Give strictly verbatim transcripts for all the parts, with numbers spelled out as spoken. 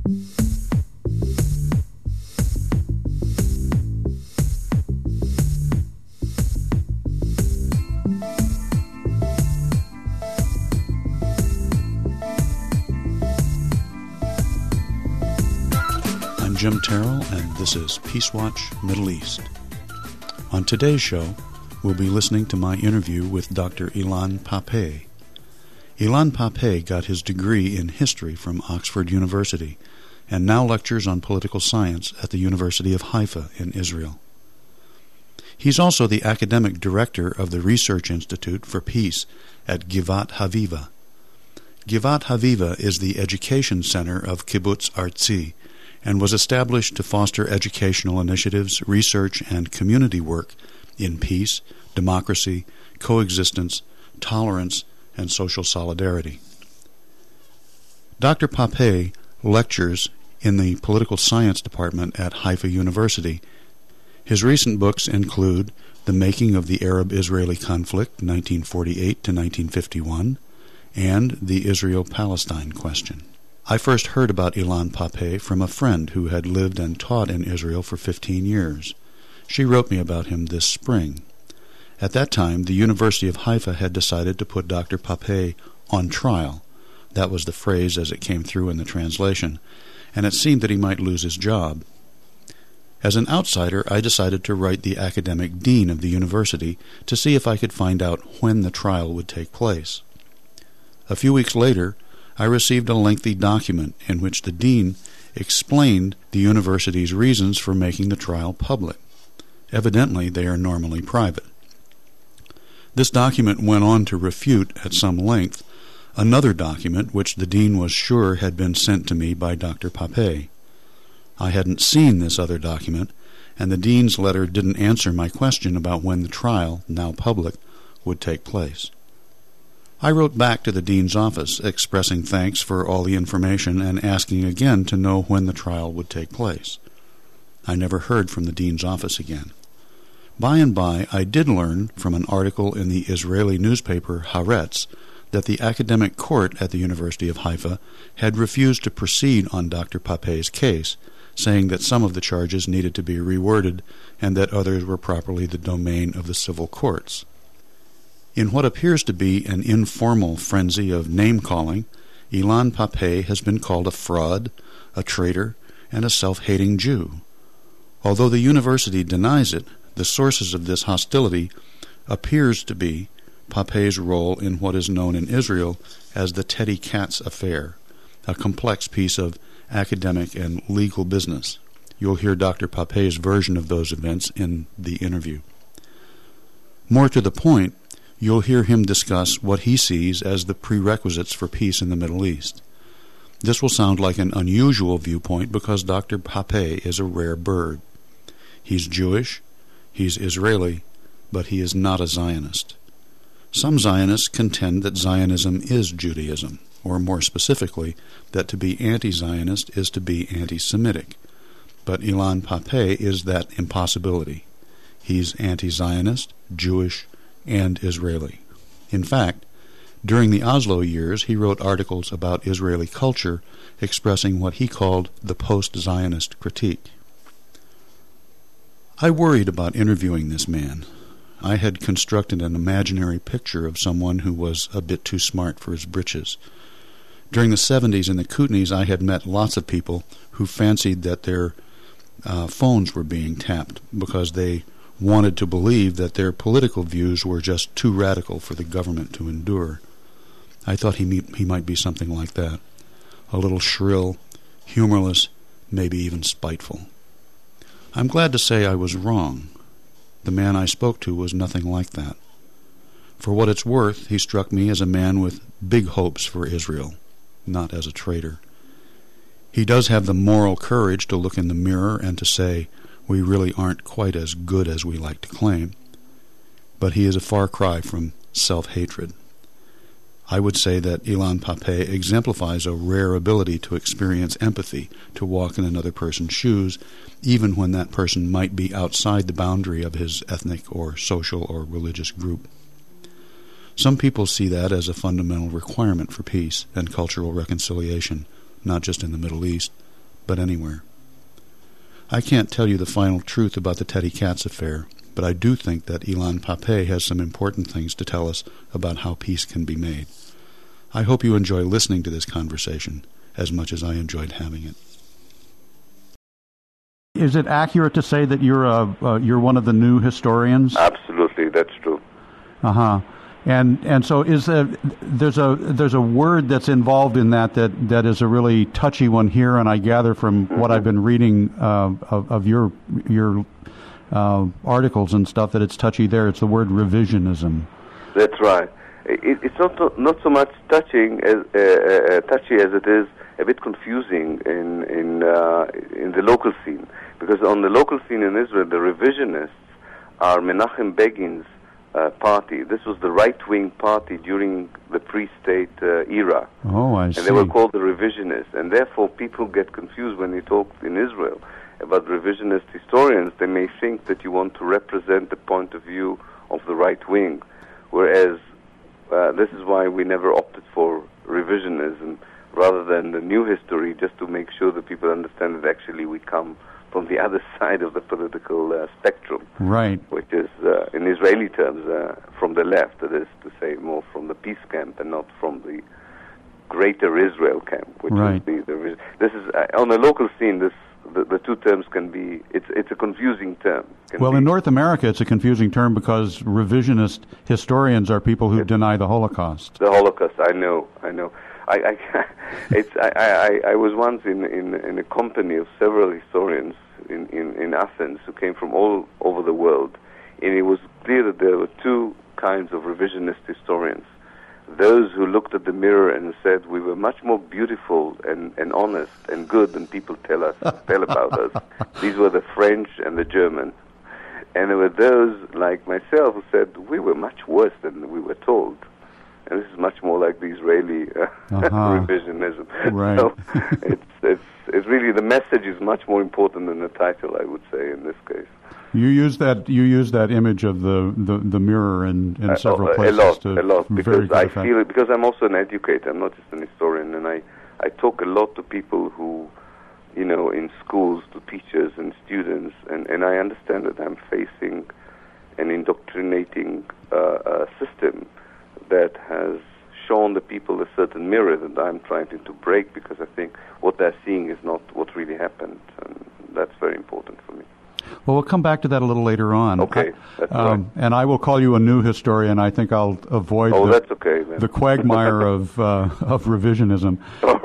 Jim Terrell, and this is Peace Watch Middle East. On today's show, we'll be listening to my interview with Doctor Ilan Pappé. Ilan Pappé got his degree in history from Oxford University and now lectures on political science at the University of Haifa in Israel. He's also the academic director of the Research Institute for Peace at Givat Haviva. Givat Haviva is the education center of Kibbutz Artzi, and was established to foster educational initiatives, research, and community work in peace, democracy, coexistence, tolerance, and social solidarity. Doctor Pappé lectures in the Political Science Department at Haifa University. His recent books include The Making of the Arab-Israeli Conflict, nineteen forty-eight to nineteen fifty-one, and The Israel-Palestine Question. I first heard about Ilan Pappé from a friend who had lived and taught in Israel for fifteen years. She wrote me about him this spring. At that time, the University of Haifa had decided to put Doctor Pappé on trial. That was the phrase as it came through in the translation, and it seemed that he might lose his job. As an outsider, I decided to write the academic dean of the university to see if I could find out when the trial would take place. A few weeks later, I received a lengthy document in which the dean explained the university's reasons for making the trial public. Evidently, they are normally private. This document went on to refute, at some length, another document which the dean was sure had been sent to me by Doctor Pappé. I hadn't seen this other document, and the dean's letter didn't answer my question about when the trial, now public, would take place. I wrote back to the dean's office, expressing thanks for all the information and asking again to know when the trial would take place. I never heard from the dean's office again. By and by, I did learn from an article in the Israeli newspaper Haaretz that the academic court at the University of Haifa had refused to proceed on Doctor Pappé's case, saying that some of the charges needed to be reworded and that others were properly the domain of the civil courts. In what appears to be an informal frenzy of name-calling, Ilan Pappé has been called a fraud, a traitor, and a self-hating Jew. Although the university denies it, the sources of this hostility appears to be Pappé's role in what is known in Israel as the Teddy Katz affair, a complex piece of academic and legal business. You'll hear Doctor Pappé's version of those events in the interview. More to the point, you'll hear him discuss what he sees as the prerequisites for peace in the Middle East. This will sound like an unusual viewpoint because Doctor Pappé is a rare bird. He's Jewish, he's Israeli, but he is not a Zionist. Some Zionists contend that Zionism is Judaism, or more specifically, that to be anti-Zionist is to be anti-Semitic. But Ilan Pappé is that impossibility. He's anti-Zionist, Jewish, and Israeli. In fact, during the Oslo years, he wrote articles about Israeli culture expressing what he called the post-Zionist critique. I worried about interviewing this man. I had constructed an imaginary picture of someone who was a bit too smart for his britches. During the seventies in the Kootenays, I had met lots of people who fancied that their uh, phones were being tapped because they wanted to believe that their political views were just too radical for the government to endure. I thought he, me- he might be something like that, a little shrill, humorless, maybe even spiteful. I'm glad to say I was wrong. The man I spoke to was nothing like that. For what it's worth, he struck me as a man with big hopes for Israel, not as a traitor. He does have the moral courage to look in the mirror and to say, we really aren't quite as good as we like to claim, but he is a far cry from self-hatred. I would say that Ilan Pappé exemplifies a rare ability to experience empathy, to walk in another person's shoes, even when that person might be outside the boundary of his ethnic or social or religious group. Some people see that as a fundamental requirement for peace and cultural reconciliation, not just in the Middle East, but anywhere. I can't tell you the final truth about the Teddy Katz affair, but I do think that Ilan Pappé has some important things to tell us about how peace can be made. I hope you enjoy listening to this conversation as much as I enjoyed having it. Is it accurate to say that you're a, uh, you're one of the new historians? Absolutely, that's true. Uh huh. And and so is there, there's a there's a word that's involved in that that, that is a really touchy one here, and I gather from mm-hmm. what I've been reading uh, of, of your your uh, articles and stuff that it's touchy there. It's the word revisionism. That's right. It, it's not not so much touching as uh, uh, touchy as it is a bit confusing in in uh, in the local scene, because on the local scene in Israel, the revisionists are Menachem Begin's uh, party. This was the right-wing party during the pre-state uh, era. Oh, I and see. And they were called the revisionists, and therefore people get confused when you talk in Israel about revisionist historians. They may think that you want to represent the point of view of the right wing, whereas uh, this is why we never opted for revisionism rather than the new history, just to make sure that people understand that actually we come from the other side of the political uh, spectrum. Right. Which is, uh, in Israeli terms, uh, from the left, that is to say, more from the peace camp and not from the greater Israel camp, which right. is the, the this is uh, on the local scene. This the, the two terms can be it's it's a confusing term. Well, be. in North America, it's a confusing term because revisionist historians are people who it's, deny the Holocaust. The Holocaust, I know, I know. I, I, it's, I, I, I was once in, in, in a company of several historians in, in, in Athens who came from all over the world, and it was clear that there were two kinds of revisionist historians. Those who looked at the mirror and said we were much more beautiful and, and honest and good than people tell us tell about us. These were the French and the Germans. And there were those like myself who said we were much worse than we were told. And this is much more like the Israeli uh, uh-huh. revisionism. Right. So it's, it's, it's really, the message is much more important than the title, I would say, in this case. You use that you use that image of the, the, the mirror in, in several uh, places. A lot, to a lot, because I effect. feel it, because I'm also an educator, I'm not just an historian, and I, I talk a lot to people who, you know, in schools, to teachers and students, and, and I understand that I'm facing an indoctrinating uh, uh, system that has shown the people a certain mirror that I'm trying to, to break, because I think what they're seeing is not what really happened, and that's very important for me. Well, we'll come back to that a little later on. Okay, that's um, right. And I will call you a new historian. I think I'll avoid oh, the, that's okay, then. the quagmire of uh, of revisionism. All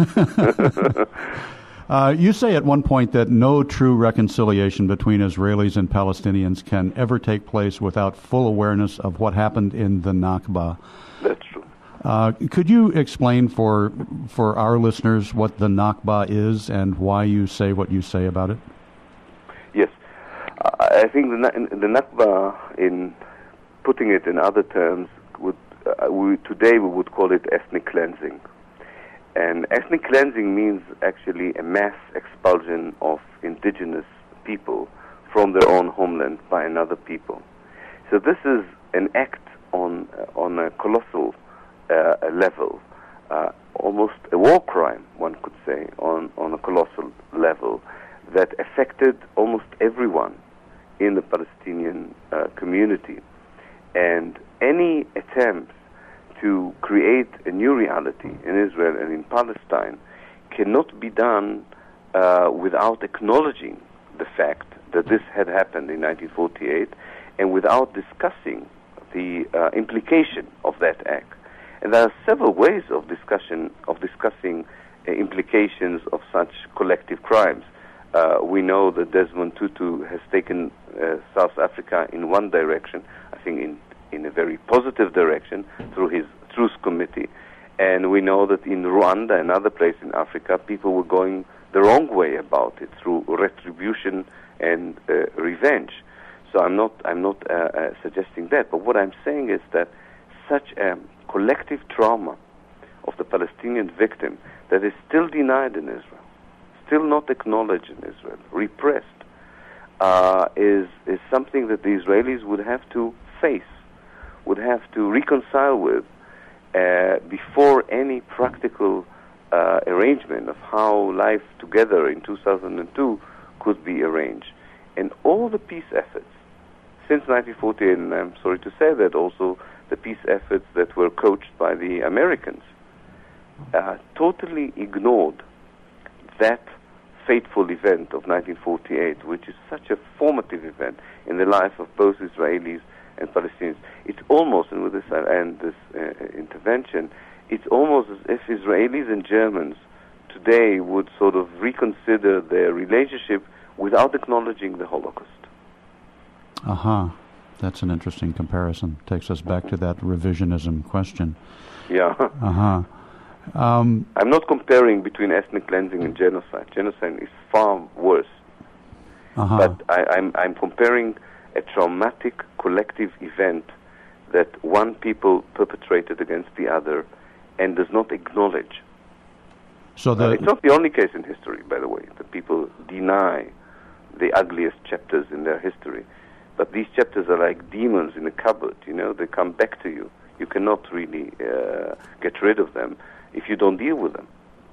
right. Uh, uh, you say at one point that no true reconciliation between Israelis and Palestinians can ever take place without full awareness of what happened in the Nakba. That's true. Uh, could you explain for for our listeners what the Nakba is and why you say what you say about it? Yes. Uh, I think the, the Nakba, in putting it in other terms, would uh, we, today we would call it ethnic cleansing. And ethnic cleansing means actually a mass expulsion of indigenous people from their own homeland by another people. So this is an act on uh, on a colossal uh, level, uh, almost a war crime, one could say, on, on a colossal level, that affected almost everyone in the Palestinian uh, community. And any attempt to create a new reality in Israel and in Palestine cannot be done uh, without acknowledging the fact that this had happened in nineteen forty-eight and without discussing the uh, implication of that act. And there are several ways of discussion of discussing uh, implications of such collective crimes. Uh, we know that Desmond Tutu has taken uh, South Africa in one direction, I think in, in a very positive direction, through his Truth Committee. And we know that in Rwanda, another place in Africa, people were going the wrong way about it, through retribution and uh, revenge. So I'm not, I'm not uh, uh, suggesting that, but what I'm saying is that such a collective trauma of the Palestinian victim that is still denied in Israel, still not acknowledged in Israel, repressed, uh, is is something that the Israelis would have to face, would have to reconcile with uh, before any practical uh, arrangement of how life together in two thousand two could be arranged. And all the peace efforts since nineteen forty-eight, and I'm sorry to say that also the peace efforts that were coached by the Americans, uh, totally ignored that fateful event of nineteen forty-eight, which is such a formative event in the life of both Israelis and Palestinians. It's almost, and with this uh, and this uh, intervention, it's almost as if Israelis and Germans today would sort of reconsider their relationship without acknowledging the Holocaust. Aha. Uh-huh. That's an interesting comparison. Takes us back to that revisionism question. Yeah. Uh-huh. Um, I'm not comparing between ethnic cleansing and genocide. Genocide is far worse. uh-huh. But I, I'm, I'm comparing a traumatic collective event that one people perpetrated against the other and does not acknowledge. So the, uh, it's not the only case in history, by the way, that people deny the ugliest chapters in their history. But these chapters are like demons in a cupboard, you know, they come back to you. You cannot really uh, get rid of them if you don't deal with them.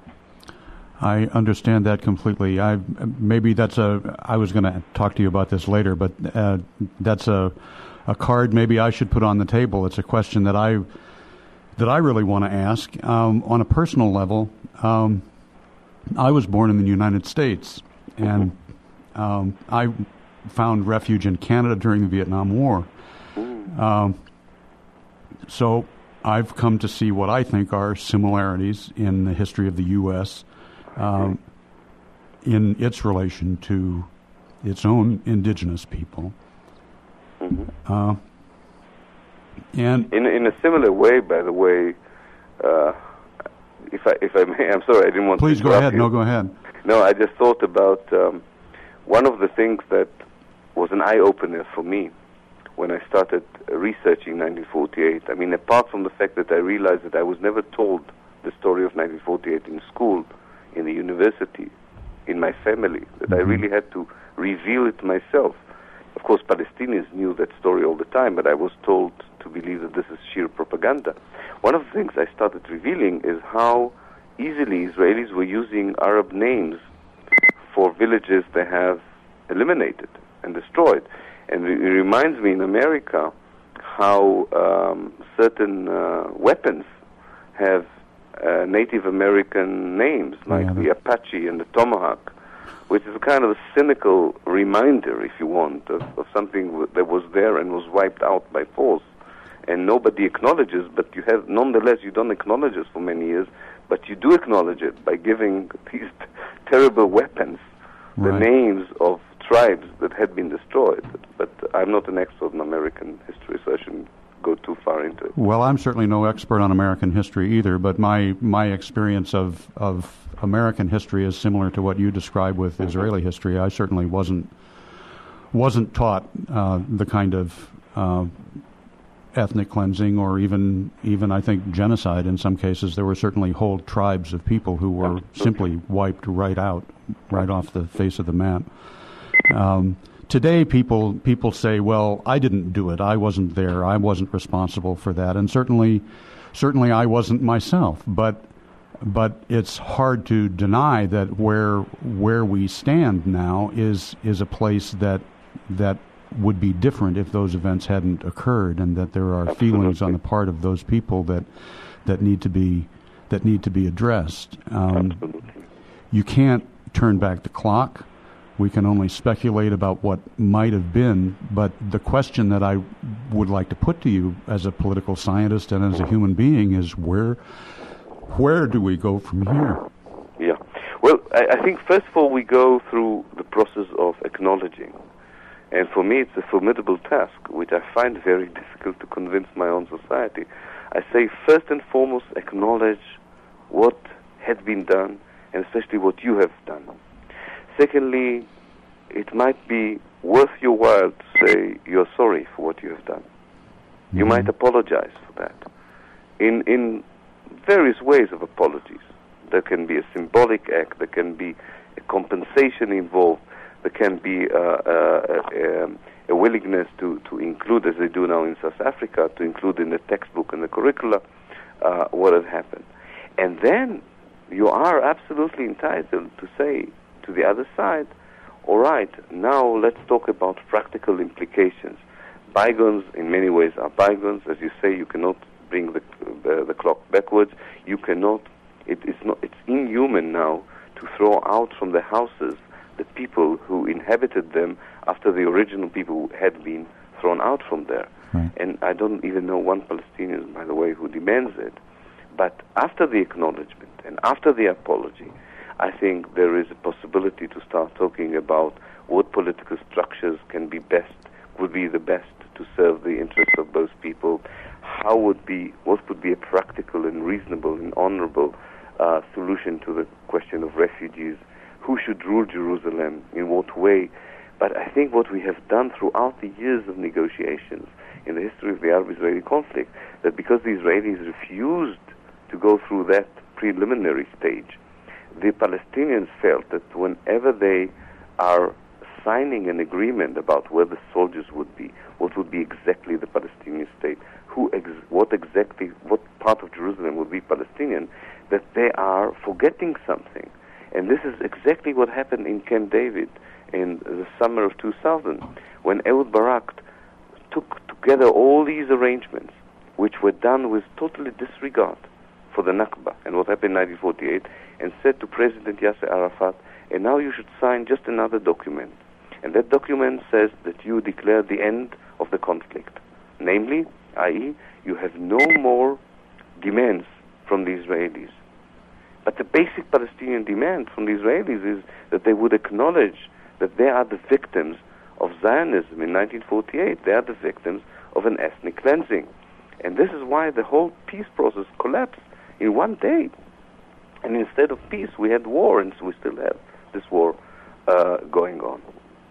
I understand that completely. I maybe that's a. I was going to talk to you about this later, but uh, that's a a card maybe I should put on the table. It's a question that I that I really want to ask um, on a personal level. Um, I was born in the United States, and um, I found refuge in Canada during the Vietnam War. Um, so I've come to see what I think are similarities in the history of the U S Um, in its relation to its own indigenous people. Mm-hmm. Uh, and in in a similar way, by the way, uh, if I if I may, I'm sorry, I didn't want please to go ahead. you. No, go ahead. No, I just thought about um, one of the things that was an eye-opener for me when I started researching nineteen forty-eight. I mean, apart from the fact that I realized that I was never told the story of nineteen forty-eight in school, in the university, in my family, that mm-hmm. I really had to reveal it myself. Of course, Palestinians knew that story all the time, but I was told to believe that this is sheer propaganda. One of the things I started revealing is how easily Israelis were using Arab names for villages they have eliminated and destroyed. And it reminds me in America how um, certain uh, weapons have uh, Native American names, like yeah, the Apache and the Tomahawk, which is a kind of a cynical reminder, if you want, of, of something w- that was there and was wiped out by force. And nobody acknowledges, but you have, nonetheless, you don't acknowledge it for many years, but you do acknowledge it by giving these t- terrible weapons the right. names of tribes that had been destroyed. But I'm not an expert in American history, so I shouldn't go too far into it. Well, I'm certainly no expert on American history either, but my my experience of of American history is similar to what you described with mm-hmm. Israeli history. I certainly wasn't wasn't taught uh, the kind of uh, ethnic cleansing or even even I think genocide in some cases. There were certainly whole tribes of people who were Absolutely. simply wiped right out, right off the face of the map. Um, today, people people say, "Well, I didn't do it. I wasn't there. I wasn't responsible for that." And certainly, certainly, I wasn't myself. But but it's hard to deny that where where we stand now is is a place that that would be different if those events hadn't occurred, and that there are Absolutely. feelings on the part of those people that that need to be that need to be addressed. Um, Absolutely. You can't turn back the clock. We can only speculate about what might have been, but the question that I would like to put to you as a political scientist and as a human being is where where do we go from here? Yeah. Well, I, I think first of all we go through the process of acknowledging. And for me it's a formidable task, which I find very difficult to convince my own society. I say first and foremost acknowledge what had been done, and especially what you have done. Secondly, it might be worth your while to say you're sorry for what you have done. Mm-hmm. You might apologize for that. In in various ways of apologies. There can be a symbolic act, there can be a compensation involved, there can be uh, uh, uh, um, a willingness to, to include, as they do now in South Africa, to include in the textbook and the curricula uh, what had happened. And then you are absolutely entitled to say to the other side, all right, now let's talk about practical implications. Bygones, in many ways, are bygones. As you say, you cannot bring the, the, the clock backwards. You cannot, it is not, it's inhuman now to throw out from the houses the people who inhabited them after the original people had been thrown out from there. Right. And I don't even know one Palestinian, by the way, who demands it. But after the acknowledgement and after the apology, I think there is a possibility to start talking about what political structures can be best, would be the best to serve the interests of both people, how would be, what would be a practical and reasonable and honorable uh, solution to the question of refugees, who should rule Jerusalem, in what way. But I think what we have done throughout the years of negotiations in the history of the Arab-Israeli conflict, that because the Israelis refused to go through that preliminary stage, the Palestinians felt that whenever they are signing an agreement about where the soldiers would be, what would be exactly the Palestinian state, who, ex- what exactly, what part of Jerusalem would be Palestinian, that they are forgetting something. And this is exactly what happened in Camp David in the summer of two thousand, when Ehud Barak took together all these arrangements, which were done with totally disregard for the Nakba and what happened in nineteen forty-eight, and said to President Yasser Arafat, and now you should sign just another document. And that document says that you declare the end of the conflict. Namely, that is, you have no more demands from the Israelis. But the basic Palestinian demand from the Israelis is that they would acknowledge that they are the victims of Zionism in nineteen forty-eight. They are the victims of an ethnic cleansing. And this is why the whole peace process collapsed in one day. And instead of peace, we had war, and so we still have this war uh, going on.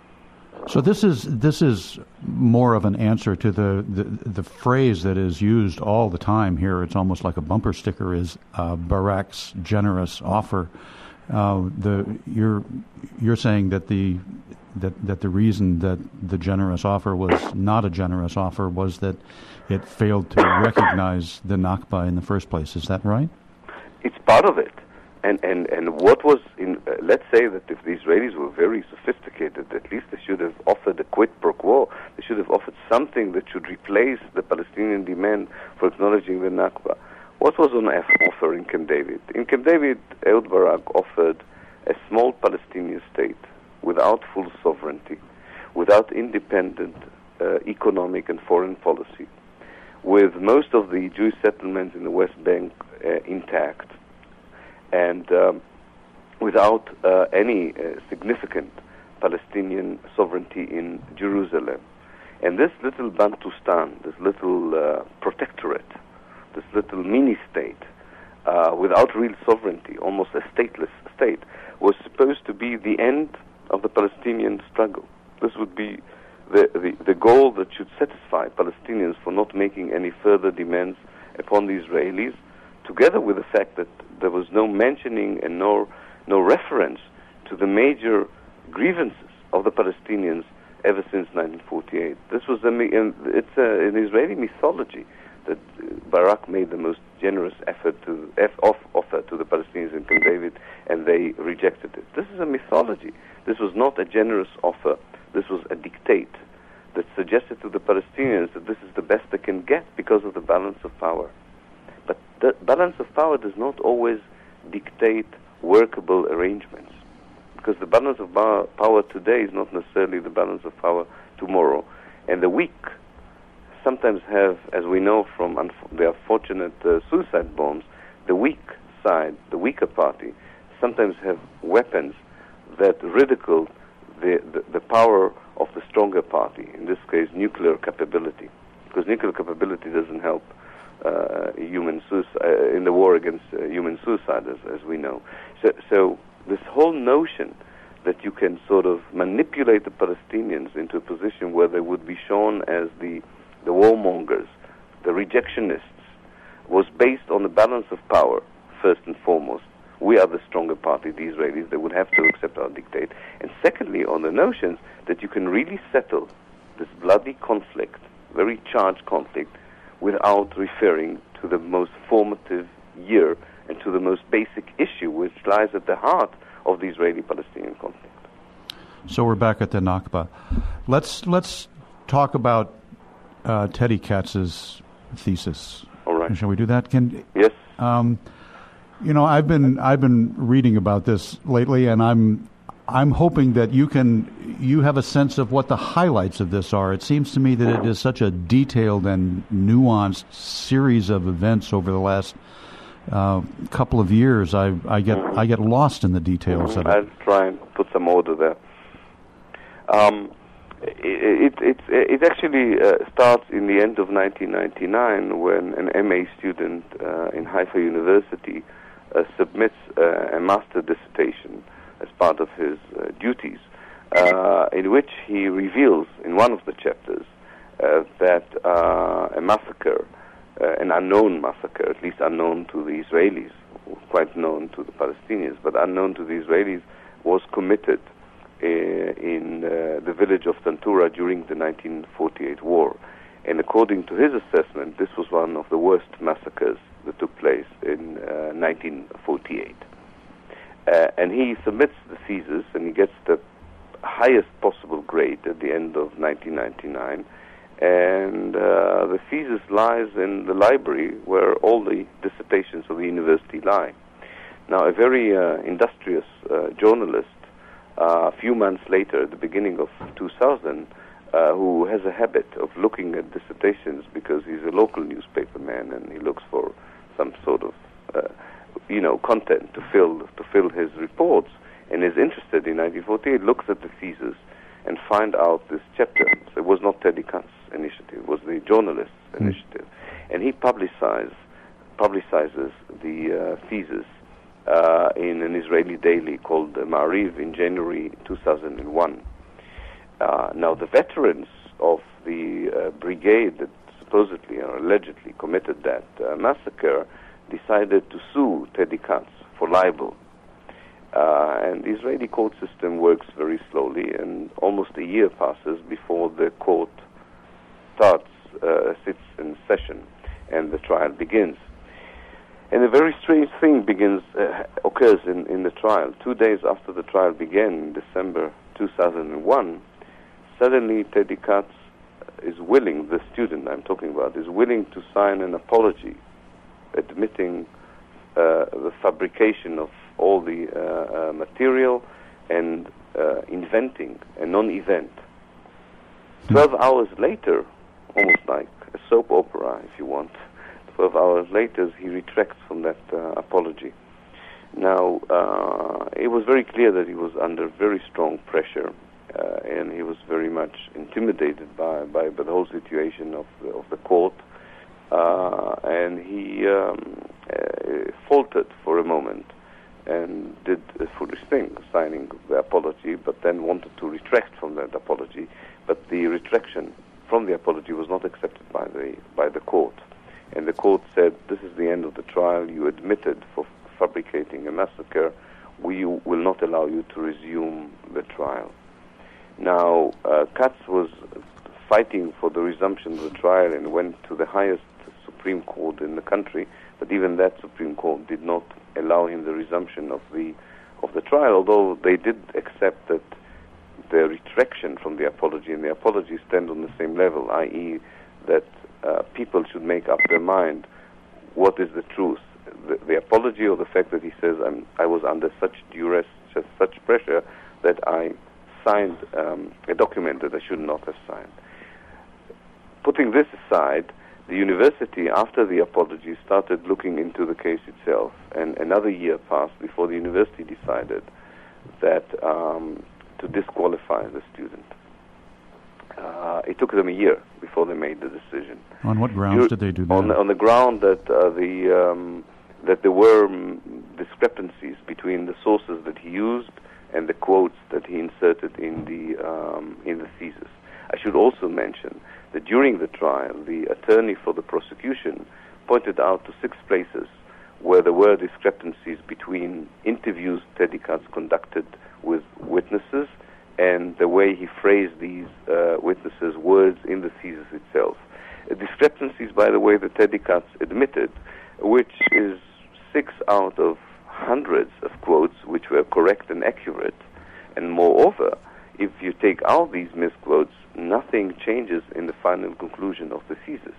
So this is this is more of an answer to the, the the phrase that is used all the time here. It's almost like a bumper sticker, is uh, Barak's generous offer. Uh, the you're you're saying that the that that the reason that the generous offer was not a generous offer was that it failed to recognize the Nakba in the first place. Is that right? It's part of it. And, and, and what was, in, uh, let's say that if the Israelis were very sophisticated, at least they should have offered a quid pro quo. They should have offered something that should replace the Palestinian demand for acknowledging the Nakba. What was on offer in Camp David? In Camp David, Ehud Barak offered a small Palestinian state without full sovereignty, without independent uh, economic and foreign policy, with most of the Jewish settlements in the West Bank uh, intact, and um, without uh, any uh, significant Palestinian sovereignty in Jerusalem. And this little Bantustan, this little uh, protectorate, this little mini-state, uh, without real sovereignty, almost a stateless state, was supposed to be the end of the Palestinian struggle. This would be the, the, the goal that should satisfy Palestinians for not making any further demands upon the Israelis, together with the fact that there was no mentioning and no no reference to the major grievances of the Palestinians ever since nineteen forty-eight. This was a, it's a, an Israeli mythology that Barak made the most generous effort to F off offer to the Palestinians in Camp David, and they rejected it. This is a mythology. This was not a generous offer. This was a dictate that suggested to the Palestinians that this is the best they can get because of the balance of power. But the balance of power does not always dictate workable arrangements, because the balance of power today is not necessarily the balance of power tomorrow. And the weak sometimes have, as we know from unf- the unfortunate uh, suicide bombs, the weak side, the weaker party, sometimes have weapons that ridicule the, the, the power of the stronger party, in this case nuclear capability, because nuclear capability doesn't help Uh, human suicide, uh, in the war against uh, human suicide, as, as we know. So, so this whole notion that you can sort of manipulate the Palestinians into a position where they would be shown as the the warmongers, the rejectionists, was based on the balance of power, first and foremost. We are the stronger party, the Israelis. They would have to accept our dictate. And secondly, on the notions that you can really settle this bloody conflict, very charged conflict, without referring to the most formative year and to the most basic issue which lies at the heart of the Israeli-Palestinian conflict. So we're back at the Nakba. Let's let's talk about uh, Teddy Katz's thesis. All right. Shall we do that? Can yes. Um, you know, I've been I've been reading about this lately, and I'm I'm hoping that you can you have a sense of what the highlights of this are. It seems to me that it is such a detailed and nuanced series of events over the last uh, couple of years. I I get I get lost in the details of it. I'll try and put some order there. Um, it, it, it, it actually uh, starts in the end of nineteen ninety-nine when an M A student uh, in Haifa University uh, submits uh, a master dissertation as part of his uh, duties, uh, in which he reveals in one of the chapters uh, that uh, a massacre, uh, an unknown massacre, at least unknown to the Israelis, quite known to the Palestinians, but unknown to the Israelis, was committed in uh, the village of Tantura during the nineteen forty-eight war. And according to his assessment, this was one of the worst massacres that took place in uh, nineteen forty-eight. Uh, and he submits the thesis, and he gets the highest possible grade at the end of nineteen ninety-nine. And uh, the thesis lies in the library where all the dissertations of the university lie. Now, a very uh, industrious uh, journalist, Uh, a few months later, at the beginning of two thousand, uh, who has a habit of looking at dissertations because he's a local newspaper man and he looks for some sort of, uh, you know, content to fill to fill his reports, and is interested in nineteen forty-eight, looks at the thesis and find out this chapter. So it was not Teddy Katz's initiative; it was the journalist's mm. initiative, and he publicizes publicizes the uh, thesis Uh, in an Israeli daily called uh, Ma'ariv in January two thousand one. Uh, now, the veterans of the uh, brigade that supposedly or allegedly committed that uh, massacre decided to sue Teddy Katz for libel. Uh, and the Israeli court system works very slowly, and almost a year passes before the court starts, uh, sits in session, and the trial begins. And a very strange thing begins uh, occurs in, in the trial. Two days after the trial began, in December two thousand one, suddenly Teddy Katz is willing, the student I'm talking about, is willing to sign an apology, admitting uh, the fabrication of all the uh, uh, material and uh, inventing a non-event. Twelve hours later, almost like a soap opera, if you want, twelve hours later, he retracts from that uh, apology. Now, uh, it was very clear that he was under very strong pressure, uh, and he was very much intimidated by, by, by the whole situation of the, of the court, uh, and he um, uh, faltered for a moment and did a foolish thing, signing the apology, but then wanted to retract from that apology, but the retraction from the apology was not accepted by the by the court. And the court said, this is the end of the trial. You admitted for fabricating a massacre. We will not allow you to resume the trial. Now, uh, Katz was fighting for the resumption of the trial and went to the highest Supreme Court in the country, but even that Supreme Court did not allow him the resumption of the of the trial, although they did accept that the retraction from the apology and the apology stand on the same level, that is that Uh, people should make up their mind what is the truth, the, the apology or the fact that he says I'm, I was under such duress, just such pressure that I signed um, a document that I should not have signed. Putting this aside, the university, after the apology, started looking into the case itself, and another year passed before the university decided that um, to disqualify the student. Uh, it took them a year before they made the decision. On what grounds you, did they do that? On, on the ground that uh, the um, that there were um, discrepancies between the sources that he used and the quotes that he inserted in the um, in the thesis. I should also mention that during the trial, the attorney for the prosecution pointed out to six places where there were discrepancies between interviews Teddy Katz conducted with witnesses and the way he phrased these uh, witnesses' words in the thesis itself. Uh, discrepancies, by the way, that Teddy Katz admitted, which is six out of hundreds of quotes which were correct and accurate. And moreover, if you take out these misquotes, nothing changes in the final conclusion of the thesis.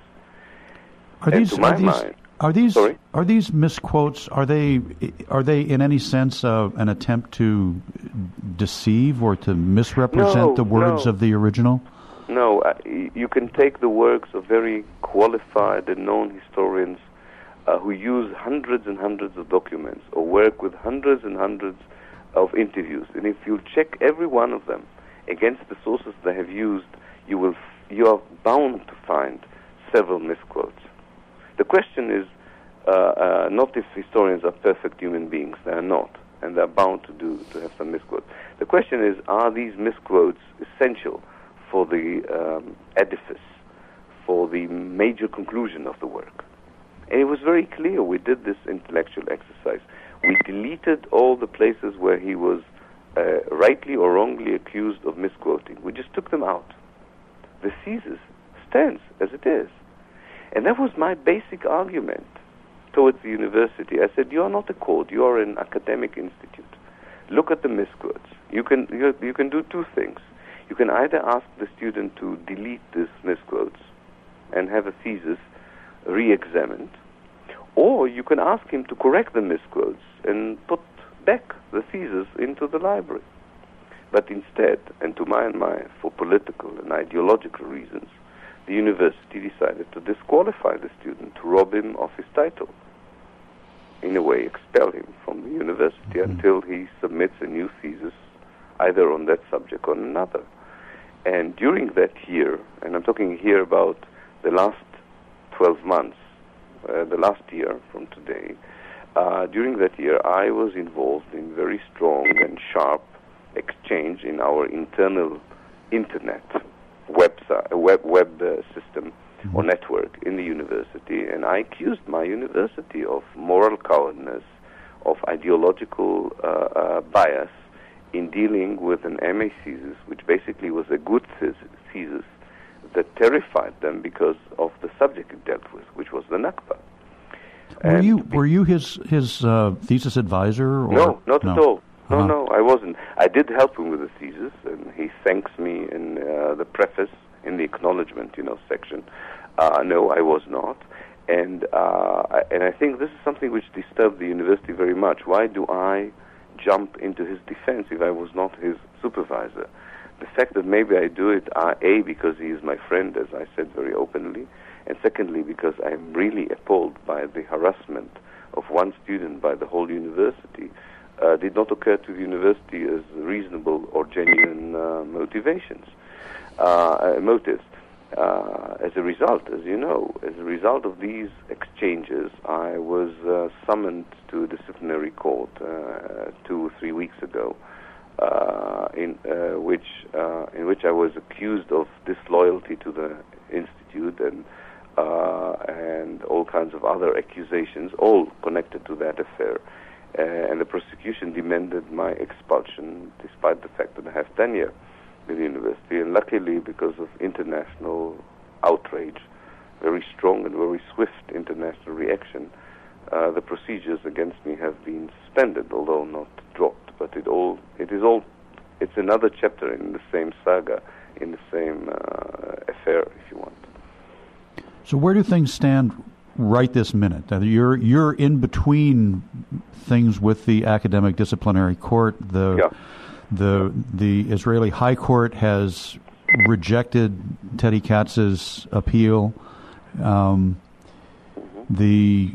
Are and these, to my are these, mind, are these, sorry? are these misquotes, are they, are they in any sense uh, an attempt to deceive or to misrepresent No, the words no. of the original? No, uh, y- you can take the works of very qualified and known historians uh, who use hundreds and hundreds of documents or work with hundreds and hundreds of interviews. And if you check every one of them against the sources they have used, you will f- you are bound to find several misquotes. The question is uh, uh, not if historians are perfect human beings. They are not, and they are bound to do to have some misquotes. The question is, are these misquotes essential for the um, edifice, for the major conclusion of the work? And it was very clear. We did this intellectual exercise. We deleted all the places where he was uh, rightly or wrongly accused of misquoting. We just took them out. The thesis stands as it is. And that was my basic argument towards the university. I said, you are not a court, you are an academic institute. Look at the misquotes. You can, you, you can do two things. You can either ask the student to delete these misquotes and have a thesis re-examined, or you can ask him to correct the misquotes and put back the thesis into the library. But instead, and to my mind, for political and ideological reasons, the university decided to disqualify the student, to rob him of his title. In a way, expel him from the university mm-hmm. until he submits a new thesis, either on that subject or another. And during that year, and I'm talking here about the last twelve months, uh, the last year from today, uh, during that year I was involved in very strong and sharp exchange in our internal internet website, web, web uh, system mm-hmm. or network in the university, and I accused my university of moral cowardice, of ideological uh, uh, bias in dealing with an M A thesis, which basically was a good thesis that terrified them because of the subject it dealt with, which was the Nakba. Were and you were you his his uh, thesis advisor? Or? No, not no. at all. No, uh-huh. no, I wasn't. I did help him with the thesis, and he thanks me in uh, the preface, in the acknowledgement, you know, section. Uh, no, I was not. And uh, I, and I think this is something which disturbed the university very much. Why do I jump into his defense if I was not his supervisor? The fact that maybe I do it, uh, A, because he is my friend, as I said very openly, and secondly, because I'm really appalled by the harassment of one student by the whole university, uh, did not occur to the university as reasonable or genuine uh, motivations, uh, uh, motives. Uh, as a result, as you know, as a result of these exchanges, I was uh, summoned to a disciplinary court uh, two or three weeks ago, uh, in uh, which uh, in which I was accused of disloyalty to the institute and uh, and all kinds of other accusations, all connected to that affair. Uh, and the prosecution demanded my expulsion, despite the fact that I have tenure in the university. And luckily, because of international outrage, very strong and very swift international reaction, uh, the procedures against me have been suspended, although not dropped. But it all, it is all, it's another chapter in the same saga, in the same uh, affair, if you want. So where do things stand right this minute? Uh, you're you're in between things with the Academic Disciplinary Court. The yeah. the the Israeli High Court has rejected Teddy Katz's appeal. Um, mm-hmm. The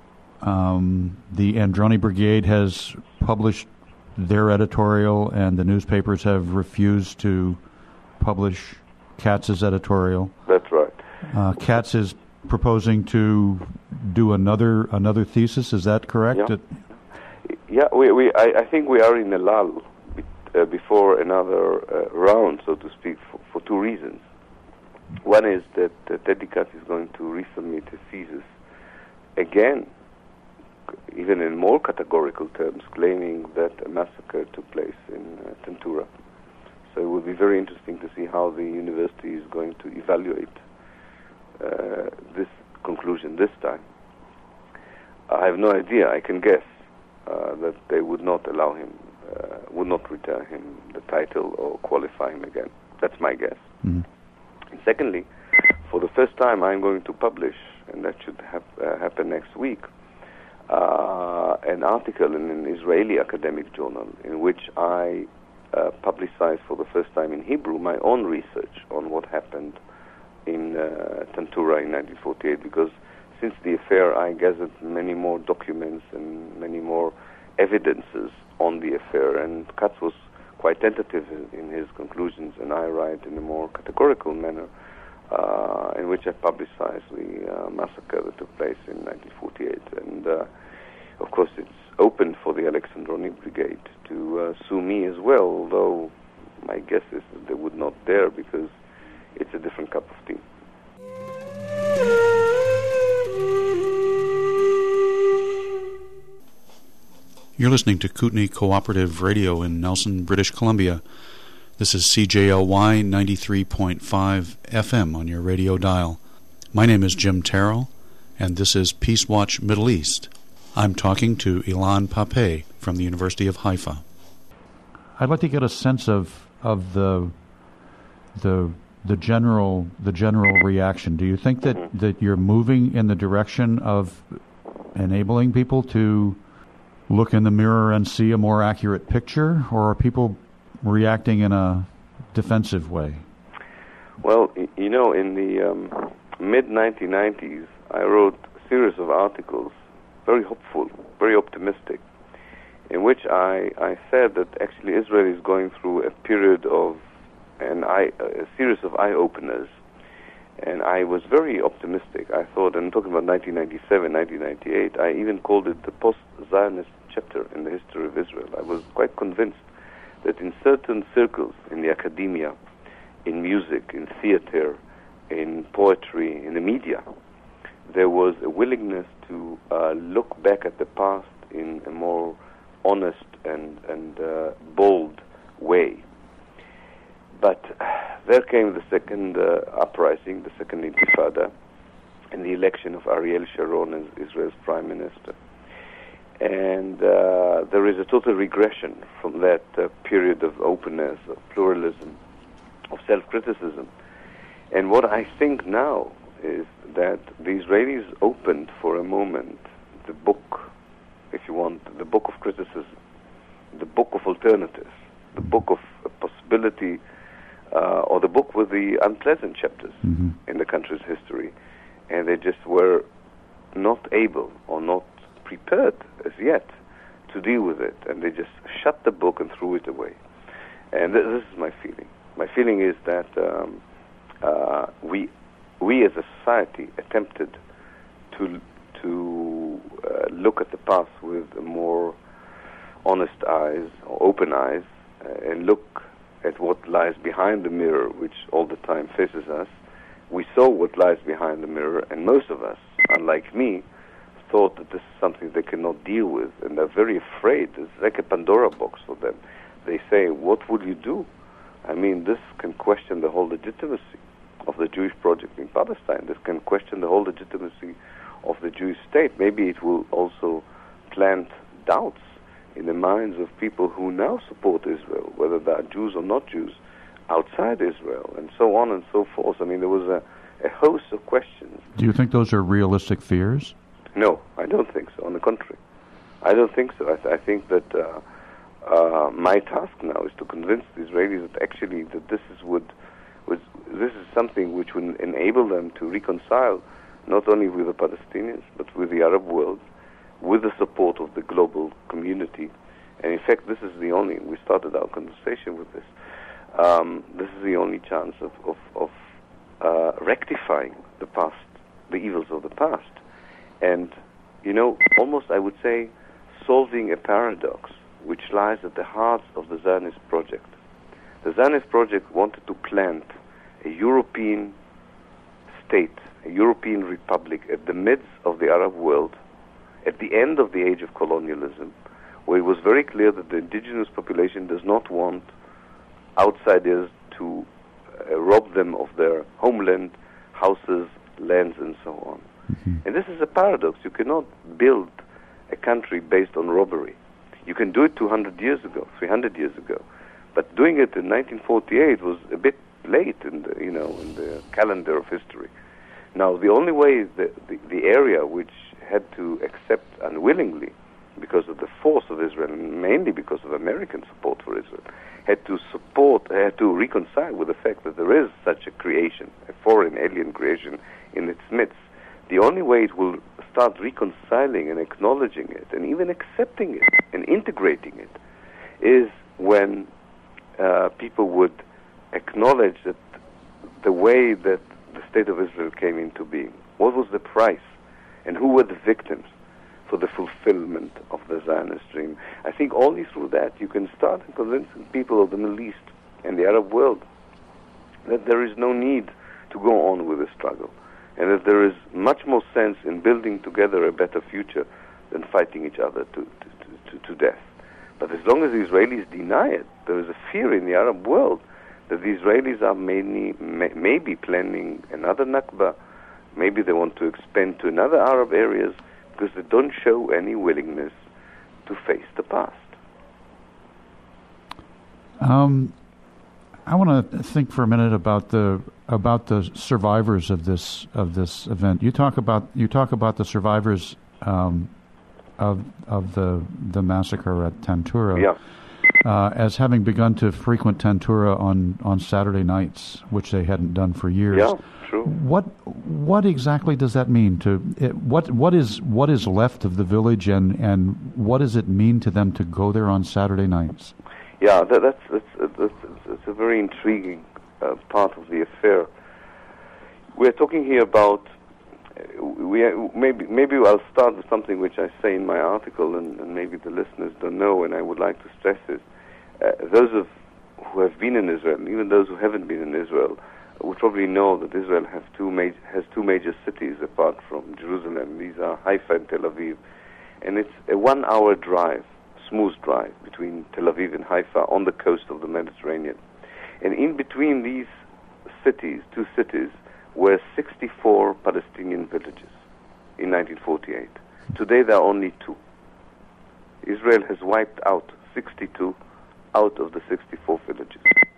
um, the Androni Brigade has published their editorial, and the newspapers have refused to publish Katz's editorial. That's right. Uh, Katz is proposing to do another another thesis. Is that correct? Yeah, yeah we, we, I, I think we are in a lull be, uh, before another uh, round, so to speak, for, for two reasons. One is that uh, Teddy Katz is going to resubmit his thesis again, even in more categorical terms, claiming that a massacre took place in uh, Tentura. So it will be very interesting to see how the university is going to evaluate Uh, this conclusion this time. I have no idea. I can guess uh, that they would not allow him, uh, would not return him the title or qualify him again. That's my guess. Mm-hmm. And secondly, for the first time, I'm going to publish, and that should hap- uh, happen next week, uh, an article in an Israeli academic journal in which I uh, publicize for the first time in Hebrew my own research on what happened in uh, Tantura in nineteen forty-eight, because since the affair I gathered many more documents and many more evidences on the affair, and Katz was quite tentative in, in his conclusions, and I write in a more categorical manner uh, in which I publicize the uh, massacre that took place in nineteen forty-eight. And uh, of course it's open for the Alexandroni Brigade to uh, sue me as well, although my guess is that they would not dare, because it's a different cup of tea. You're listening to Kootenai Cooperative Radio in Nelson, British Columbia. This is C J L Y ninety-three point five F M on your radio dial. My name is Jim Terrell, and this is Peace Watch Middle East. I'm talking to Ilan Pappé from the University of Haifa. I'd like to get a sense of of the the the general the general reaction. Do you think that, that you're moving in the direction of enabling people to look in the mirror and see a more accurate picture, or are people reacting in a defensive way? Well, you know, in the um, mid nineteen nineties, I wrote a series of articles, very hopeful, very optimistic, in which I, I said that actually Israel is going through a period of an eye, a series of eye-openers, and I was very optimistic. I thought, and I'm talking about nineteen ninety-seven, nineteen ninety-eight, I even called it the post-Zionist chapter in the history of Israel. I was quite convinced that in certain circles, in the academia, in music, in theater, in poetry, in the media, there was a willingness to uh, look back at the past in a more honest and, and uh, bold way. But there came the second uh, uprising, the second intifada, and the election of Ariel Sharon as Israel's prime minister. And uh, there is a total regression from that uh, period of openness, of pluralism, of self-criticism. And what I think now is that the Israelis opened for a moment the book, if you want, the book of criticism, the book of alternatives, the book of uh, possibility, uh, or the book with the unpleasant chapters mm-hmm. in the country's history. And they just were not able or not prepared as yet to deal with it, and they just shut the book and threw it away. And th- this is my feeling. My feeling is that um, uh, we we as a society attempted to to uh, look at the past with more honest eyes or open eyes, uh, and look at what lies behind the mirror, which all the time faces us. We saw what lies behind the mirror, and most of us, unlike me, thought that this is something they cannot deal with, and they're very afraid. It's like a Pandora box for them. They say, what would you do? I mean, this can question the whole legitimacy of the Jewish project in Palestine. This can question the whole legitimacy of the Jewish state. Maybe it will also plant doubts in the minds of people who now support Israel, whether they are Jews or not Jews, outside Israel, and so on and so forth. I mean, there was a, a host of questions. Do you think those are realistic fears? No, I don't think so. On the contrary, I don't think so. I, th- I think that uh, uh, my task now is to convince the Israelis that actually that this is would, was this is something which would enable them to reconcile not only with the Palestinians but with the Arab world, with the support of the global community. And in fact, this is the only. We started our conversation with this. Um, this is the only chance of of, of uh, rectifying the past, the evils of the past. And, you know, almost I would say solving a paradox which lies at the heart of the Zionist project. The Zionist project wanted to plant a European state, a European republic at the midst of the Arab world, at the end of the age of colonialism, where it was very clear that the indigenous population does not want outsiders to uh, rob them of their homeland, houses, lands, and so on. Mm-hmm. And this is a paradox. You cannot build a country based on robbery. You can do it two hundred years ago, three hundred years ago, but doing it in nineteen forty-eight was a bit late in the, you know, in the calendar of history. Now, the only way the, the, the area which had to accept unwillingly, because of the force of Israel, and mainly because of American support for Israel, had to support, had to reconcile with the fact that there is such a creation, a foreign alien creation in its midst. The only way it will start reconciling and acknowledging it, and even accepting it and integrating it, is when uh, people would acknowledge that the way that the State of Israel came into being, what was the price, and who were the victims for the fulfillment of the Zionist dream. I think only through that you can start convincing people of the Middle East and the Arab world that there is no need to go on with the struggle, and that there is much more sense in building together a better future than fighting each other to, to, to, to death. But as long as the Israelis deny it, there is a fear in the Arab world that the Israelis are mainly, may, maybe planning another Nakba. Maybe they want to expand to another Arab areas because they don't show any willingness to face the past. Um, I want to think for a minute about the about the survivors of this of this event. You talk about you talk about the survivors um, of of the the massacre at Tantura. Yeah. Uh, as having begun to frequent Tantura on, on Saturday nights, which they hadn't done for years. Yeah, true. What what exactly does that mean? To it, what what is what is left of the village, and, and what does it mean to them to go there on Saturday nights? Yeah, that, that's, that's, that's that's a very intriguing uh, part of the affair. We're talking here about. We maybe maybe I'll start with something which I say in my article, and, and maybe the listeners don't know, and I would like to stress it. Uh, those of who have been in Israel, and even those who haven't been in Israel, would probably know that Israel have two major, has two major cities apart from Jerusalem. These are Haifa and Tel Aviv, and it's a one-hour drive, smooth drive between Tel Aviv and Haifa on the coast of the Mediterranean. And in between these cities, two cities, were sixty-four Palestinian villages in nineteen forty-eight. Today there are only two. Israel has wiped out sixty-two out of the sixty-four villages.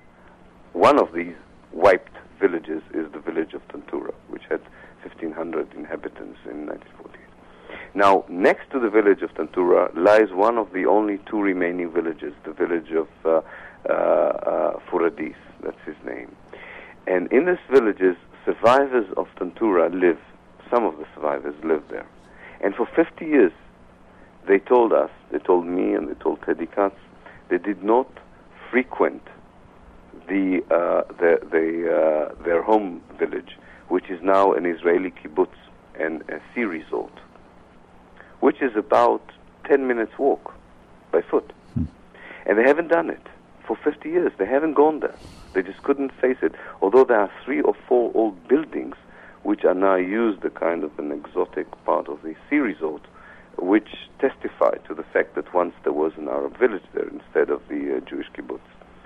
One of these wiped villages is the village of Tantura, which had fifteen hundred inhabitants in nineteen forty-eight. Now, next to the village of Tantura lies one of the only two remaining villages, the village of uh, uh, uh, Furadis, that's his name. And in these villages, survivors of Tantura live, some of the survivors live there. And for fifty years, they told us, they told me and they told Teddy Katz, they did not frequent the, uh, the, the, uh, their home village, which is now an Israeli kibbutz and a sea resort, which is about ten minutes walk by foot. Hmm. And they haven't done it for fifty years. They haven't gone there. They just couldn't face it. Although there are three or four old buildings which are now used, a kind of an exotic part of the sea resort, which testify to the fact that once there was an Arab village there instead of the uh, Jewish kibbutz.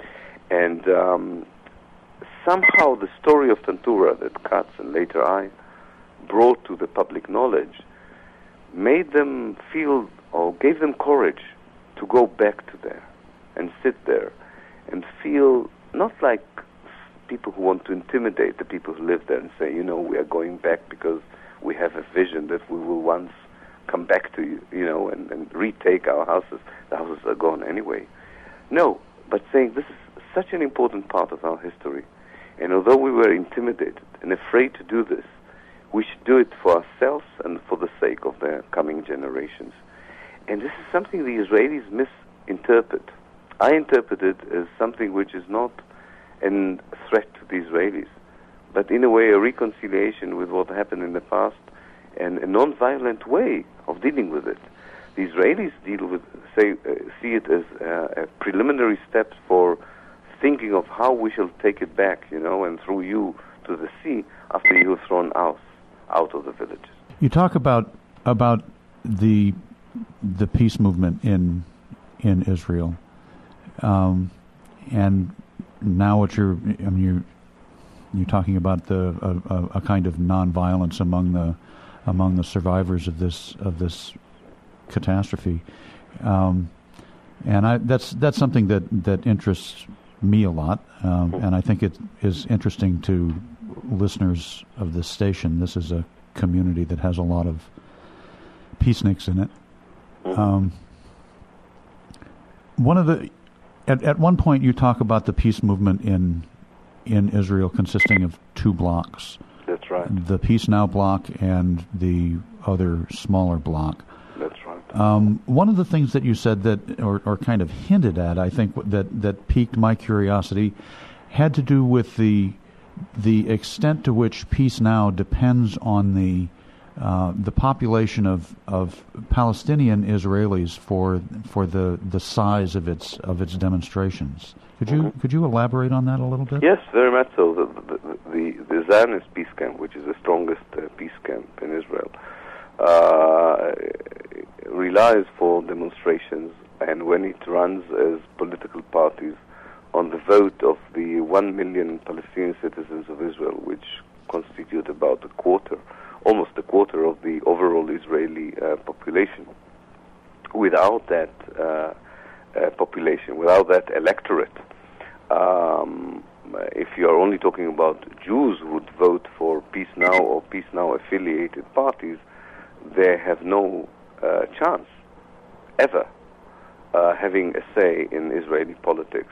And um, somehow the story of Tantura that Katz and later I brought to the public knowledge made them feel, or gave them courage to go back to there and sit there and feel not like people who want to intimidate the people who live there and say, you know, we are going back because we have a vision that we will once come back to you, you know, and, and retake our houses. The houses are gone anyway. No, but saying this is such an important part of our history, and although we were intimidated and afraid to do this, we should do it for ourselves and for the sake of the coming generations. And this is something the Israelis misinterpret. I interpret it as something which is not a threat to the Israelis, but in a way a reconciliation with what happened in the past and a non-violent way of dealing with it. The Israelis deal with, say, uh, see it as uh, a preliminary step for thinking of how we shall take it back, you know, and through you to the sea after you have thrown us out of the villages. You talk about about the the peace movement in in Israel. Um, and now what you're, I mean, you're, you're talking about the a, a, a kind of nonviolence among the among the survivors of this of this catastrophe. Um, and I, that's that's something that, that interests me a lot, um, and I think it is interesting to listeners of this station. This is a community that has a lot of peaceniks in it. Um, one of the at, at one point you talk about the peace movement in in Israel consisting of two blocks. That's right. The Peace Now block and the other smaller block. That's right. Um, one of the things that you said that, or, or kind of hinted at, I think that that piqued my curiosity, had to do with the the extent to which Peace Now depends on the uh, the population of, of Palestinian Israelis for for the, the size of its of its demonstrations. Could you Mm-hmm. could you elaborate on that a little bit? Yes, very much so. The, the, the, the Zionist peace camp, which is the strongest uh, peace camp in Israel, uh, relies for demonstrations, and when it runs as political parties, on the vote of the one million Palestinian citizens of Israel, which constitute about a quarter, almost a quarter of the overall Israeli uh, population. Without that uh, uh, population, without that electorate, um, if you are only talking about Jews who would vote for Peace Now or Peace Now affiliated parties, they have no uh, chance ever uh, having a say in Israeli politics.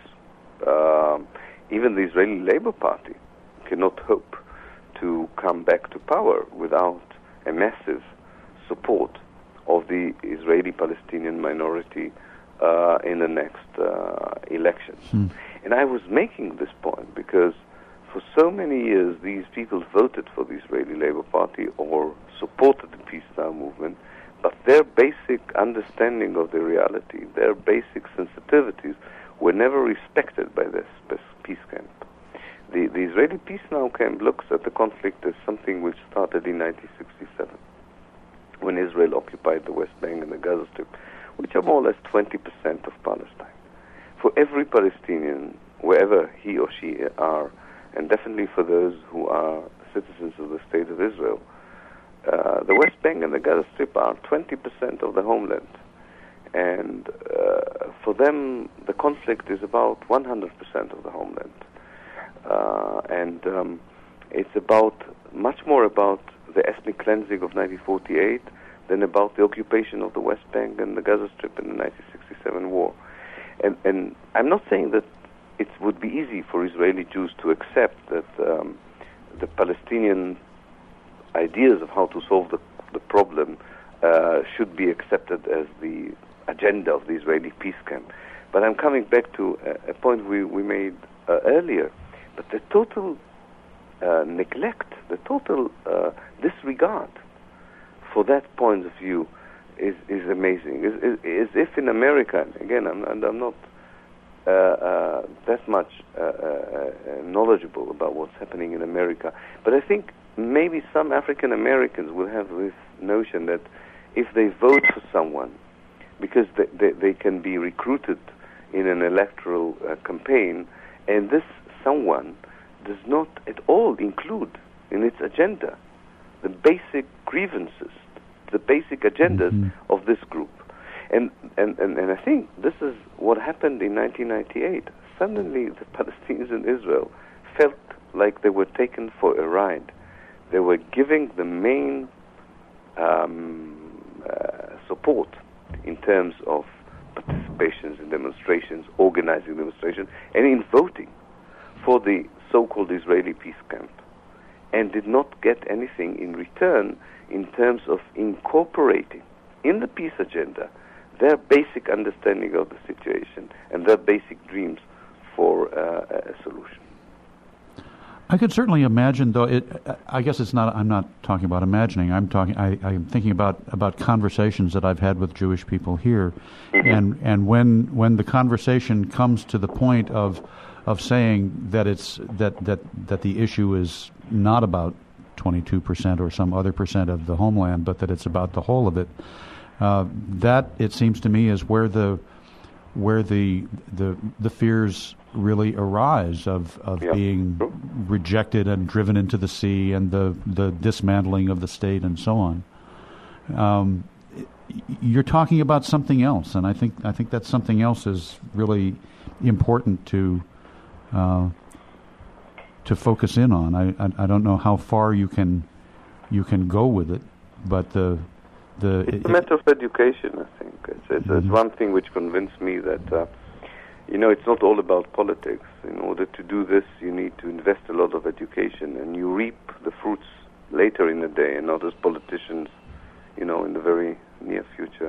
Um, even the Israeli Labour Party cannot hope to come back to power without a massive support of the Israeli-Palestinian minority uh, in the next uh, elections. Hmm. And I was making this point because for so many years these people voted for the Israeli Labour Party or supported the Peace Now movement, but their basic understanding of the reality, their basic sensitivities were never respected by this, this peace camp. The, the Israeli Peace Now camp looks at the conflict as something which started in nineteen sixty-seven, when Israel occupied the West Bank and the Gaza Strip, which are more or less twenty percent of Palestine. For every Palestinian, wherever he or she are, and definitely for those who are citizens of the State of Israel, uh, the West Bank and the Gaza Strip are twenty percent of the homeland. And uh, for them, the conflict is about one hundred percent of the homeland. Uh, and um, it's about much more about the ethnic cleansing of nineteen forty-eight than about the occupation of the West Bank and the Gaza Strip in the nineteen sixty-seven war. And, and I'm not saying that it would be easy for Israeli Jews to accept that um, the Palestinian ideas of how to solve the, the problem uh, should be accepted as the agenda of the Israeli peace camp. But I'm coming back to a, a point we, we made uh, earlier. But the total uh, neglect, the total uh, disregard for that point of view is, is amazing. Is, is, is if in America, again, I'm, I'm not uh, uh, that much uh, uh, knowledgeable about what's happening in America, but I think maybe some African Americans will have this notion that if they vote for someone, because they, they, they can be recruited in an electoral uh, campaign, and this someone does not at all include in its agenda the basic grievances, the basic agendas mm-hmm. of this group. And, and, and, and I think this is what happened in nineteen ninety-eight. Suddenly the Palestinians in Israel felt like they were taken for a ride. They were giving the main um, uh, support in terms of participations in demonstrations, organizing demonstrations, and in voting for the so-called Israeli peace camp, and did not get anything in return in terms of incorporating in the peace agenda their basic understanding of the situation and their basic dreams for uh, a solution. I could certainly imagine, though. It, I guess it's not. I'm not talking about imagining. I'm talking. I, I'm thinking about, about conversations that I've had with Jewish people here, mm-hmm. and and when when the conversation comes to the point of of saying that it's that that, that the issue is not about twenty-two percent or some other percent of the homeland, but that it's about the whole of it. Uh, that, it seems to me, is where the where the the the fears really arise of, of yeah. being rejected and driven into the sea, and the, the dismantling of the state and so on. Um, you're talking about something else, and I think I think that something else is really important to uh, to focus in on. I, I I don't know how far you can you can go with it, but the the it's it, a matter of education. I think it's it's, mm-hmm. it's one thing which convinced me that uh, you know it's not all about politics. In order to do this, you need to invest a lot of education, and you reap the fruits later in the day, and not as politicians, you know, in the very near future.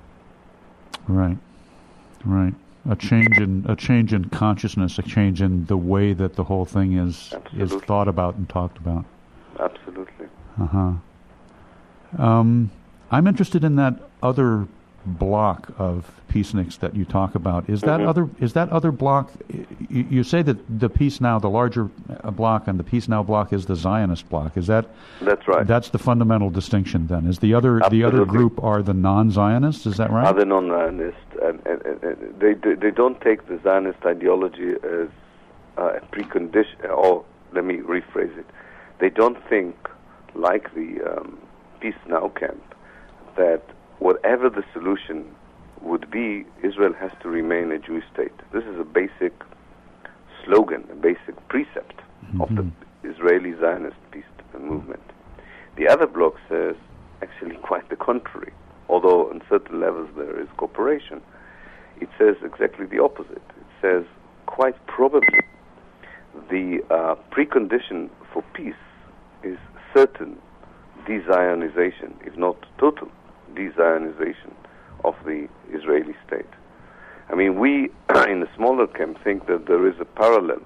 Right, right. A change in a change in consciousness, a change in the way that the whole thing is Absolutely. is thought about and talked about. Absolutely. Uh huh. Um, I'm interested in that other block of peaceniks that you talk about. Is that mm-hmm. other is that other block? You, you say that the Peace Now, the larger block, and the Peace Now block is the Zionist block. Is that? That's right. That's the fundamental distinction. Then is the other Absolutely. the other group are the non-Zionists. Is that right? Are the non-Zionists, and, and, and they they don't take the Zionist ideology as uh, a precondition. Or let me rephrase it: they don't think, like the um, Peace Now camp, that whatever the solution would be, Israel has to remain a Jewish state. This is a basic slogan, a basic precept mm-hmm. of the Israeli Zionist peace movement. The other bloc says actually quite the contrary, although on certain levels there is cooperation. It says exactly the opposite. It says quite probably the uh, precondition for peace is certain de-Zionization, if not total de-Zionization of the Israeli state. I mean, we in the smaller camp think that there is a parallel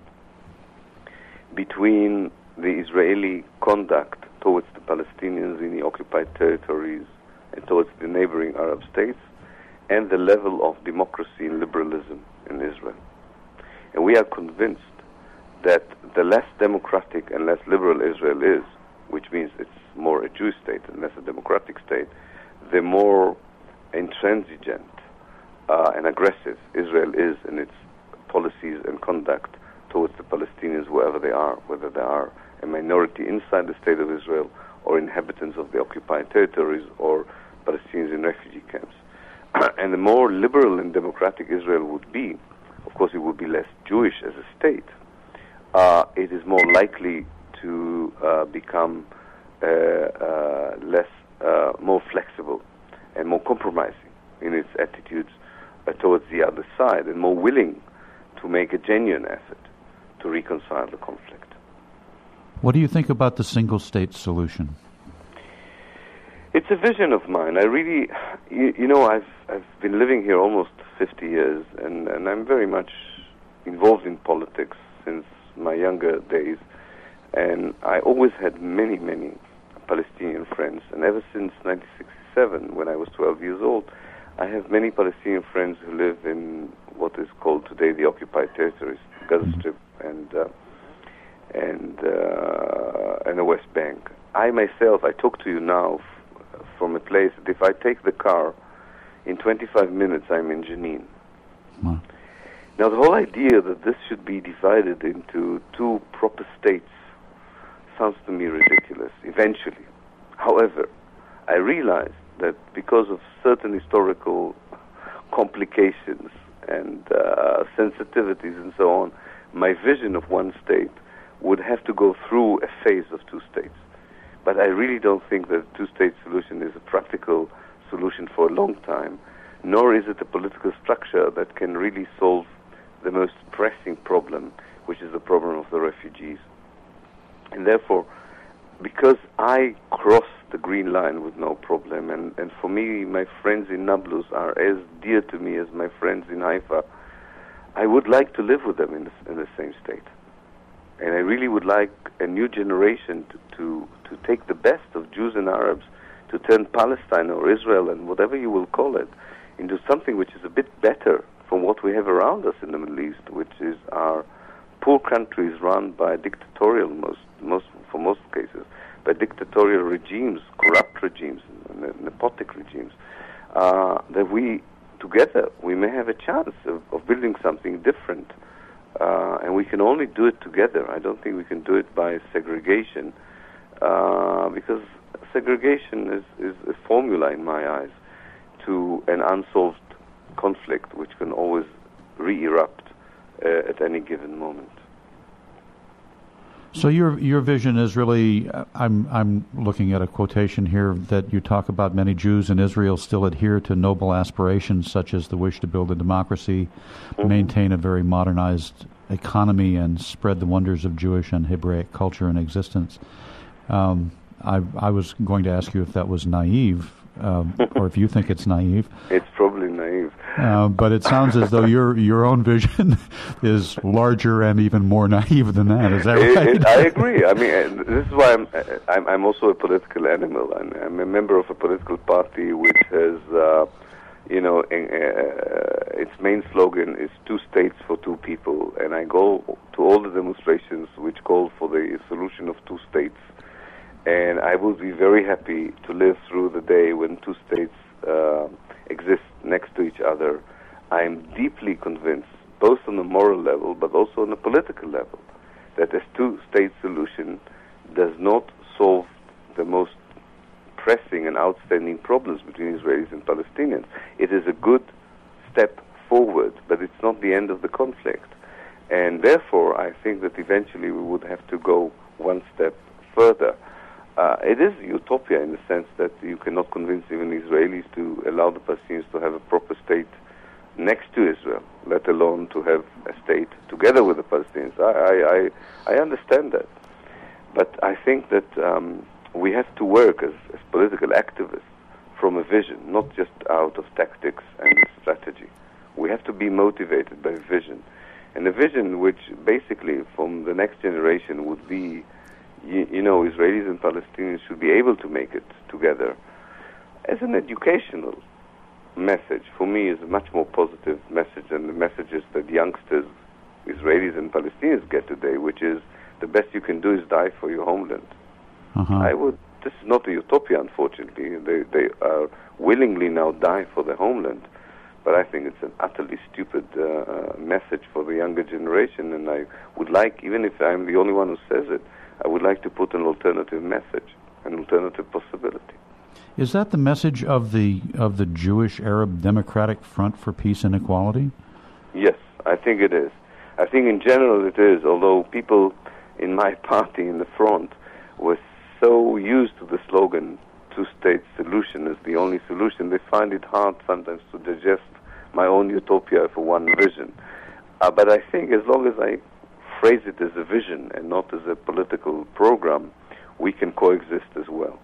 between the Israeli conduct towards the Palestinians in the occupied territories and towards the neighboring Arab states and the level of democracy and liberalism in Israel. And we are convinced that the less democratic and less liberal Israel is, which means it's more a Jewish state and less a democratic state, the more intransigent uh, and aggressive Israel is in its policies and conduct towards the Palestinians, wherever they are, whether they are a minority inside the state of Israel or inhabitants of the occupied territories or Palestinians in refugee camps. And the more liberal and democratic Israel would be, of course it would be less Jewish as a state, uh, it is more likely to uh, become uh, uh, less, uh, more flexible and more compromising in its attitudes uh, towards the other side, and more willing to make a genuine effort to reconcile the conflict. What do you think about the single-state solution? It's a vision of mine. I really, you, you know, I've I've been living here almost fifty years, and, and I'm very much involved in politics since my younger days, and I always had many, many Palestinian friends, and ever since nineteen sixty-seven, when I was twelve years old, I have many Palestinian friends who live in what is called today the occupied territories, Gaza Strip and uh, and uh, and the West Bank. I myself, I talk to you now f- from a place that if I take the car, in twenty-five minutes I'm in Jenin. Wow. Now the whole idea that this should be divided into two proper states sounds to me ridiculous, eventually. However, I realize that because of certain historical complications and uh, sensitivities and so on, my vision of one state would have to go through a phase of two states. But I really don't think that a two-state solution is a practical solution for a long time, nor is it a political structure that can really solve the most pressing problem, which is the problem of the refugees. And therefore, because I cross the green line with no problem, and, and for me, my friends in Nablus are as dear to me as my friends in Haifa, I would like to live with them in the, in the same state. And I really would like a new generation to, to, to take the best of Jews and Arabs, to turn Palestine or Israel and whatever you will call it into something which is a bit better from what we have around us in the Middle East, which is our poor countries run by dictatorial, most, most for most cases, by dictatorial regimes, corrupt regimes, nepotic regimes, uh, that we, together, we may have a chance of, of building something different. Uh, and we can only do it together. I don't think we can do it by segregation, uh, because segregation is, is a formula in my eyes. to an unsolved conflict which can always re-erupt uh, at any given moment. So your your vision is really, I'm I'm looking at a quotation here that you talk about many Jews in Israel still adhere to noble aspirations such as the wish to build a democracy, mm-hmm. maintain a very modernized economy, and spread the wonders of Jewish and Hebraic culture and existence. Um, I I was going to ask you if that was naive, um, or if you think it's naive. It's probably naive. Uh, but it sounds as though your your own vision is larger and even more naive than that. Is that right? It, it, I agree. I mean, this is why I'm, I'm I'm also a political animal. I'm, I'm a member of a political party which has, uh, you know, uh, its main slogan is two states for two people, and I go to all the demonstrations which call for the solution of two states. And I would be very happy to live through the day when two states uh, exist next to each other. I'm deeply convinced, both on a moral level but also on a political level, that a two-state solution does not solve the most pressing and outstanding problems between Israelis and Palestinians. It is a good step forward, but it's not the end of the conflict. And therefore, I think that eventually we would have to go one step further. Uh, it is utopia in the sense that you cannot convince even Israelis to allow the Palestinians to have a proper state next to Israel, let alone to have a state together with the Palestinians. I, I, I understand that. But I think that um, we have to work as, as political activists from a vision, not just out of tactics and strategy. We have to be motivated by a vision. And a vision which basically from the next generation would be You, you know, Israelis and Palestinians should be able to make it together as an educational message. For me, is a much more positive message than the messages that youngsters, Israelis and Palestinians get today, which is the best you can do is die for your homeland. Uh-huh. I would. This is not a utopia, unfortunately. They they are willingly now die for their homeland, but I think it's an utterly stupid uh, message for the younger generation. And I would like, even if I'm the only one who says it, I would like to put an alternative message, an alternative possibility. Is that the message of the of the Jewish Arab Democratic Front for Peace and Equality? Yes, I think it is. I think in general it is, although people in my party in the front were so used to the slogan two-state solution as the only solution, they find it hard sometimes to digest my own utopia for one vision. Uh, but I think as long as I phrase it as a vision and not as a political program, we can coexist as well.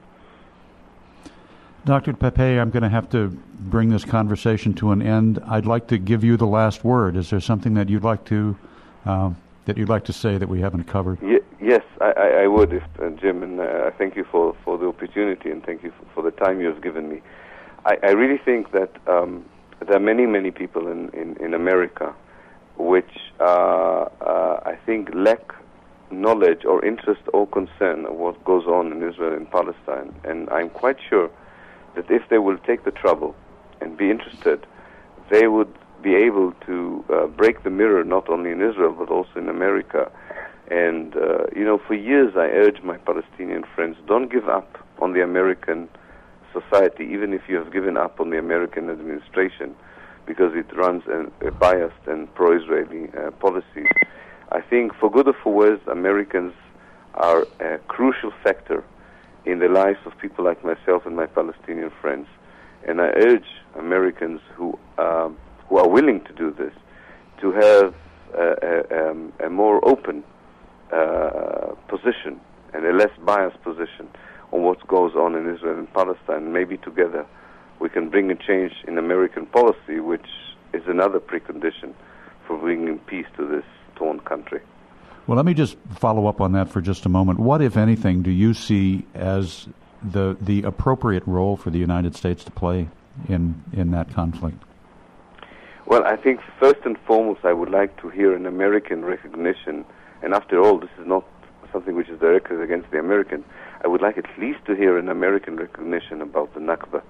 Doctor Pape, I'm going to have to bring this conversation to an end. I'd like to give you the last word. Is there something that you'd like to uh, that you'd like to say that we haven't covered? Ye- yes, I, I, I would, if, uh, Jim, and uh, I thank you for, for the opportunity and thank you for, for the time you have given me. I, I really think that um, there are many, many people in, in, in America which uh, uh, I think lack knowledge or interest or concern of what goes on in Israel and Palestine. And I'm quite sure that if they will take the trouble and be interested, they would be able to uh, break the mirror not only in Israel but also in America. And, uh, you know, for years I urged my Palestinian friends, don't give up on the American society, even if you have given up on the American administration, because it runs a, a biased and pro-Israeli uh, policy. I think, for good or for worse, Americans are a crucial factor in the lives of people like myself and my Palestinian friends. And I urge Americans who um, who are willing to do this to have a, a, um, a more open uh, position and a less biased position on what goes on in Israel and Palestine. Maybe together we can bring a change in American policy, which is another precondition for bringing peace to this torn country. Well, let me just follow up on that for just a moment. What, if anything, do you see as the the appropriate role for the United States to play in in that conflict? Well, I think first and foremost I would like to hear an American recognition, and after all, this is not something which is directed against the Americans. I would like at least to hear an American recognition about the Nakba.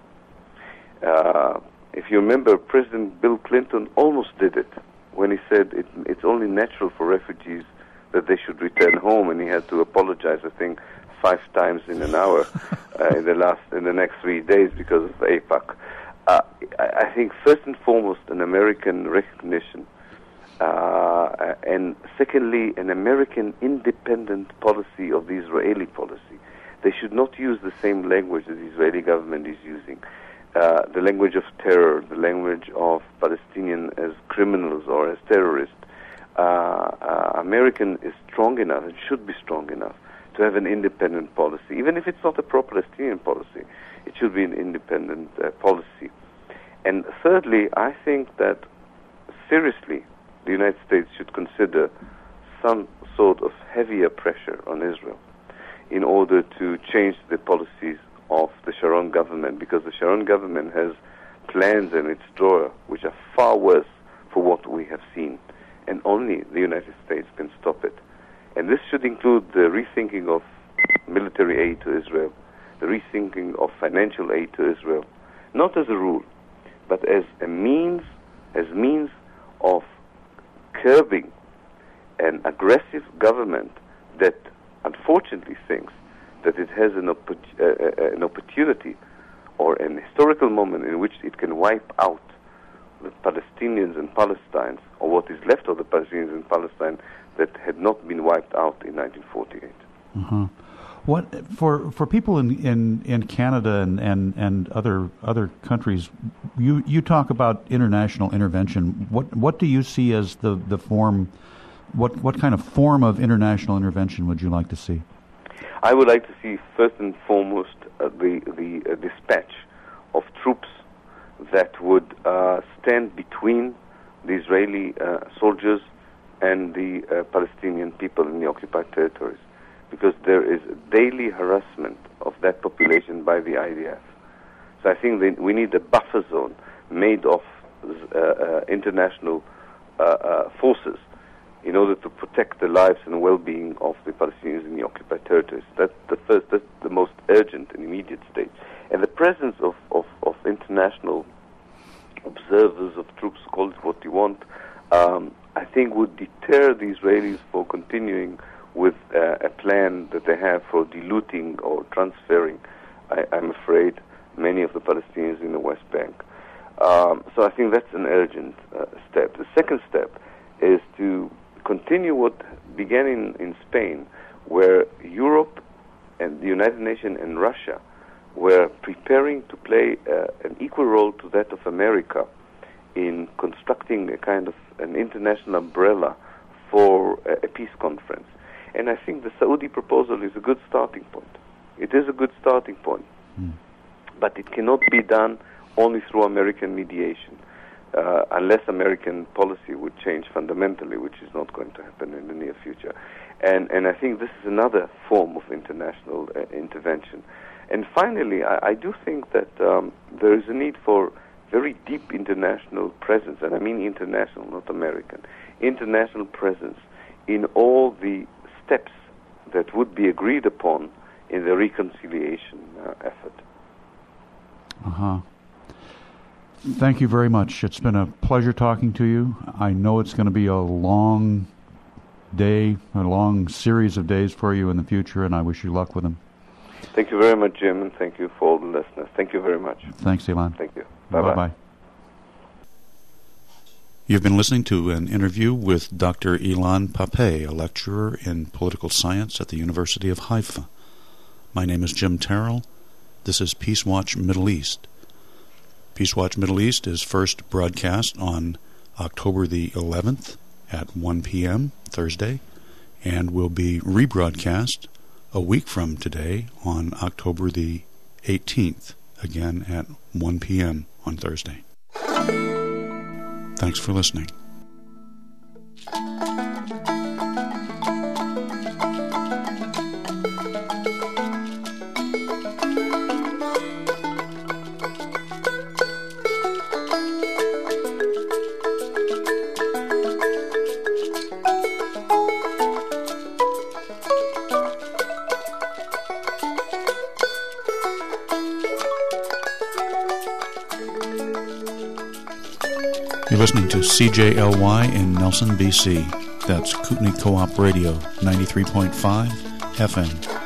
Uh, if you remember, President Bill Clinton almost did it when he said it, it's only natural for refugees that they should return home, and he had to apologize, I think, five times in an hour uh, in the last in the next three days because of AIPAC. uh, I think first and foremost an American recognition, uh, and secondly an American independent policy of the Israeli policy. They should not use the same language that the Israeli government is using. Uh, the language of terror, the language of Palestinian as criminals or as terrorists. Uh, uh, American is strong enough, and should be strong enough, to have an independent policy. Even if it's not a pro-Palestinian policy, it should be an independent uh, policy. And thirdly, I think that seriously the United States should consider some sort of heavier pressure on Israel in order to change the policies of the Sharon government, because the Sharon government has plans in its drawer which are far worse for what we have seen, and only the United States can stop it. And this should include the rethinking of military aid to Israel, the rethinking of financial aid to Israel, not as a rule, but as a means, as means of curbing an aggressive government that unfortunately thinks that it has an, oppor- uh, an opportunity or an historical moment in which it can wipe out the Palestinians and Palestine, or what is left of the Palestinians and Palestine that had not been wiped out in nineteen forty-eight. Uh-huh. What for for people in, in, in Canada and, and, and other other countries, you you talk about international intervention. What what do you see as the, the form? What what kind of form of international intervention would you like to see? I would like to see first and foremost uh, the the uh, dispatch of troops that would uh, stand between the Israeli uh, soldiers and the uh, Palestinian people in the occupied territories, because there is daily harassment of that population by the I D F. So I think that we need a buffer zone made of uh, uh, international uh, uh, forces in order to protect the lives and well-being of the Palestinians in the occupied territories. That's the first, that's the most urgent and immediate stage. And the presence of, of, of international observers, of troops, call it what you want, um, I think would deter the Israelis for continuing with uh, a plan that they have for diluting or transferring, I, I'm afraid, many of the Palestinians in the West Bank. Um, so I think that's an urgent uh, step. The second step is to continue what began in, in Spain, where Europe and the United Nations and Russia were preparing to play uh, an equal role to that of America in constructing a kind of an international umbrella for a, a peace conference. And I think the Saudi proposal is a good starting point. It is a good starting point. Mm. But it cannot be done only through American mediation. Uh, unless American policy would change fundamentally, which is not going to happen in the near future. And and I think this is another form of international uh, intervention. And finally, I, I do think that um, there is a need for very deep international presence, and I mean international, not American, international presence in all the steps that would be agreed upon in the reconciliation uh, effort. Uh-huh. Thank you very much. It's been a pleasure talking to you. I know it's going to be a long day, a long series of days for you in the future, and I wish you luck with them. Thank you very much, Jim, and thank you for all the listeners. Thank you very much. Thanks, Ilan. Thank you. Bye-bye. Bye-bye. You've been listening to an interview with Doctor Ilan Pappé, a lecturer in political science at the University of Haifa. My name is Jim Terrell. This is Peace Watch Middle East. Peace Watch Middle East is first broadcast on October the eleventh at one p.m. Thursday, and will be rebroadcast a week from today on October the eighteenth, again at one p.m. on Thursday. Thanks for listening. You're listening to C J L Y in Nelson, B C. That's Kootenai Co-op Radio, ninety-three point five F M.